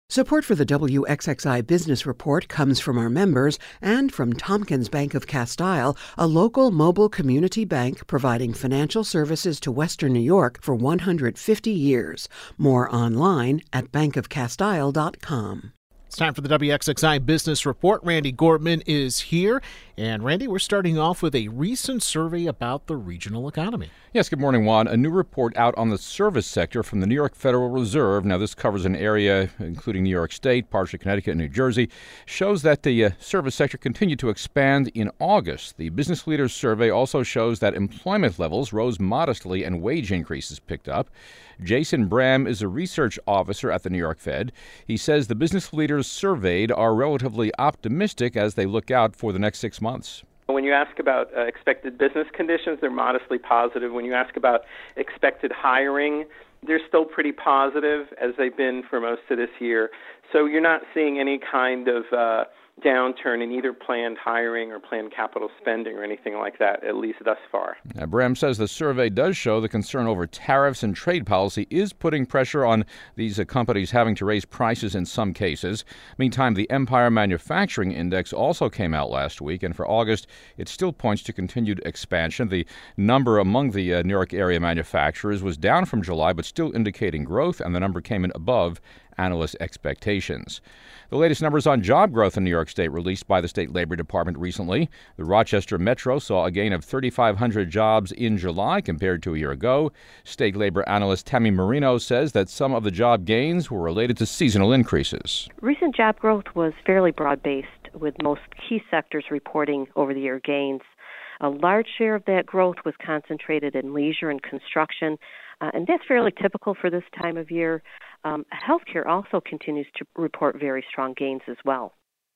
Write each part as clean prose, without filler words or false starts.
Support for the WXXI Business Report comes from our members and from Tompkins Bank of Castile, a local mobile community bank providing financial services to Western New York for 150 years. More online at bankofcastile.com. It's time for the WXXI Business Report. Randy Gortman is here. And Randy, we're starting off with a recent survey about the regional economy. Yes, good morning, Juan. A new report out on the service sector from the New York Federal Reserve. Now, this covers an area including New York State, parts of Connecticut, and New Jersey. Shows that the service sector continued to expand in August. The Business Leaders Survey also shows that employment levels rose modestly and wage increases picked up. Jason Bram is a research officer at the New York Fed. He says the business leaders surveyed are relatively optimistic as they look out for the next 6 months. When you ask about expected business conditions, they're modestly positive. When you ask about expected hiring, they're still pretty positive, as they've been for most of this year. So you're not seeing any kind of downturn in either planned hiring or planned capital spending or anything like that, at least thus far. Now, Bram says the survey does show the concern over tariffs and trade policy is putting pressure on these companies having to raise prices in some cases. Meantime, the Empire Manufacturing Index also came out last week, and for August, it still points to continued expansion. The number among the New York area manufacturers was down from July, but still indicating growth, and the number came in above analyst expectations. The latest numbers on job growth in New York State released by the State Labor Department recently. The Rochester Metro saw a gain of 3,500 jobs in July compared to a year ago. State labor analyst Tammy Marino says that some of the job gains were related to seasonal increases. Recent job growth was fairly broad-based, with most key sectors reporting over-the-year gains. A large share of that growth was concentrated in leisure and construction, and that's fairly typical for this time of year. Healthcare also continues to report very strong gains as well.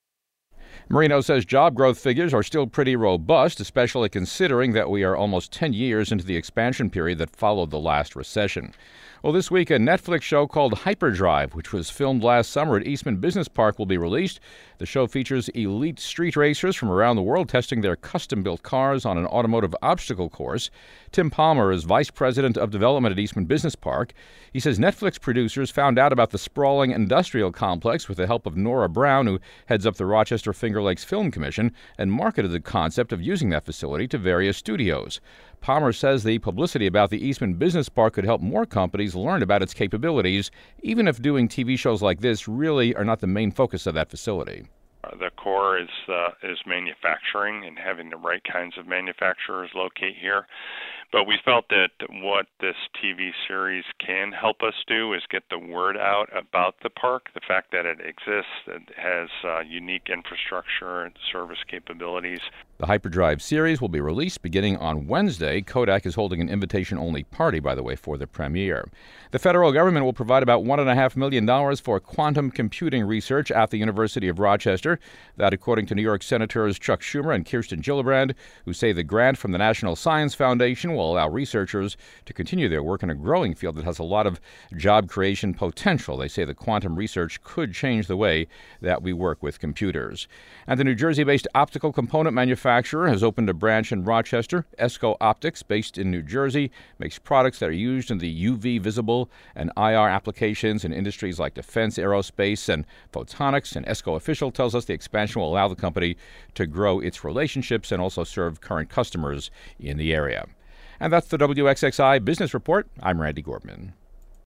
Marino says job growth figures are still pretty robust, especially considering that we are almost 10 years into the expansion period that followed the last recession. Well, this week, a Netflix show called Hyperdrive, which was filmed last summer at Eastman Business Park, will be released. The show features elite street racers from around the world testing their custom-built cars on an automotive obstacle course. Tim Palmer is vice president of development at Eastman Business Park. He says Netflix producers found out about the sprawling industrial complex with the help of Nora Brown, who heads up the Rochester Finger Lakes Film Commission, and marketed the concept of using that facility to various studios. Palmer says the publicity about the Eastman Business Park could help more companies learn about its capabilities, even if doing TV shows like this really are not the main focus of that facility. The core is manufacturing and having the right kinds of manufacturers locate here. But we felt that what this TV series can help us do is get the word out about the park, the fact that it exists, it has unique infrastructure and service capabilities. The Hyperdrive series will be released beginning on Wednesday. Kodak is holding an invitation-only party, by the way, for the premiere. The federal government will provide about $1.5 million for quantum computing research at the University of Rochester. That, according to New York Senators Chuck Schumer and Kirsten Gillibrand, who say the grant from the National Science Foundation will allow researchers to continue their work in a growing field that has a lot of job creation potential. They say the quantum research could change the way that we work with computers. And the New Jersey-based optical component manufacturer has opened a branch in Rochester. ESCO Optics, based in New Jersey, makes products that are used in the UV visible and IR applications in industries like defense, aerospace, and photonics. And ESCO official tells us the expansion will allow the company to grow its relationships and also serve current customers in the area. And that's the WXXI Business Report. I'm Randy Gortman.